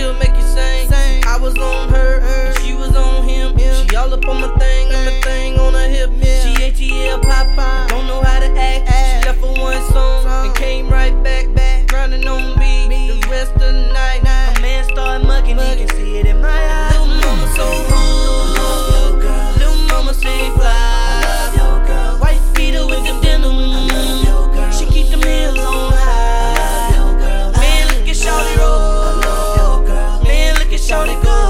she'll make you sing. I was on her, and she was on him. She all up on my thing on her hip. She ATL Popeye, don't know how to act. She left for one song and came right back, grinding on me the rest of the night. My man started mugging, he can see it in my eyes. Little mama so hood, little mama say fly. White beater with them denim, she keep them heels on high. Man, look at shawty roll, man, look at shawty go.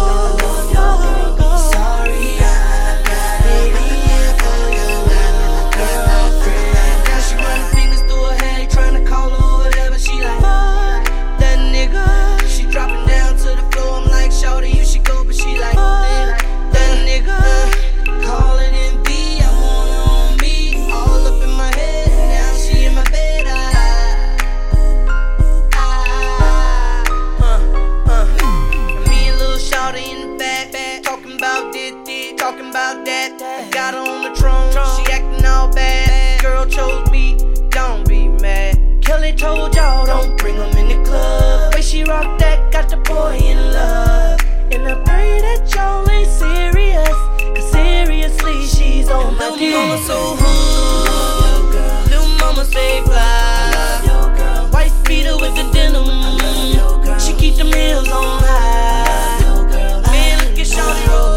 Talking about that, I got her on the throne, she acting all bad. Girl chose me, don't be mad. Kelly told y'all don't bring him in the club. Way she rocked that, got the boy in love. And I pray that y'all ain't serious, cause seriously she's on my dick. Little mama so hood, little mama say fly. White beater with the denim, she keep them heels on high. Man, look at shawty roll,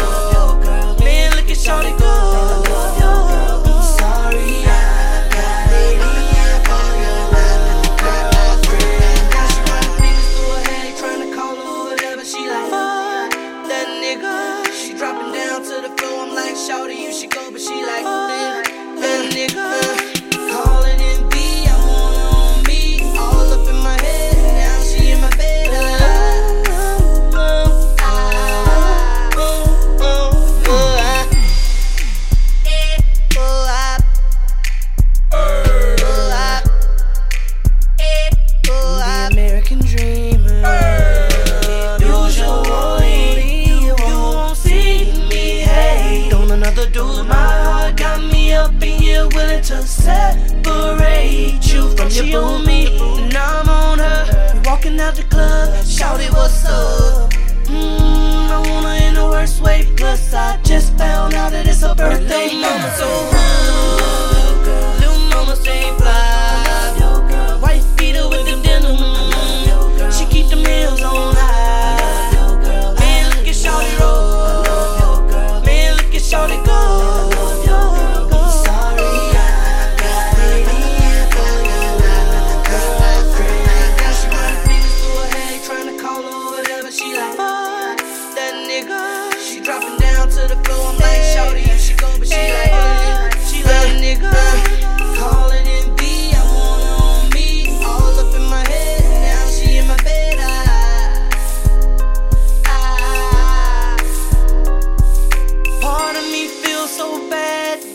shawty go. I'm sorry, I got it in for your girlfriend. Now she running fingers through her hair, trying to call her whatever. She like, fuck that nigga. She dropping down to the floor. I'm like, shawty, you should go, but she like, fuck that nigga. Calling in B, I want her on me. All up in my head, now she in my bed. Willing to separate you from your boo me. Now I'm on her, we walking out the club. Shawty, what's up? I want her in the worst way. Plus I just found out that it's her birthday. Little mama so hood, little mama say fly. White beater with them denim, she keep them heels on high. Man, look at shawty roll, man, look at shawty go. She dropping down to the floor. I'm like, shawty, you should go, but she like, she love a nigga. Calling in B, I want her on me. All up in my head, now she in my bed. Part of me feels so bad.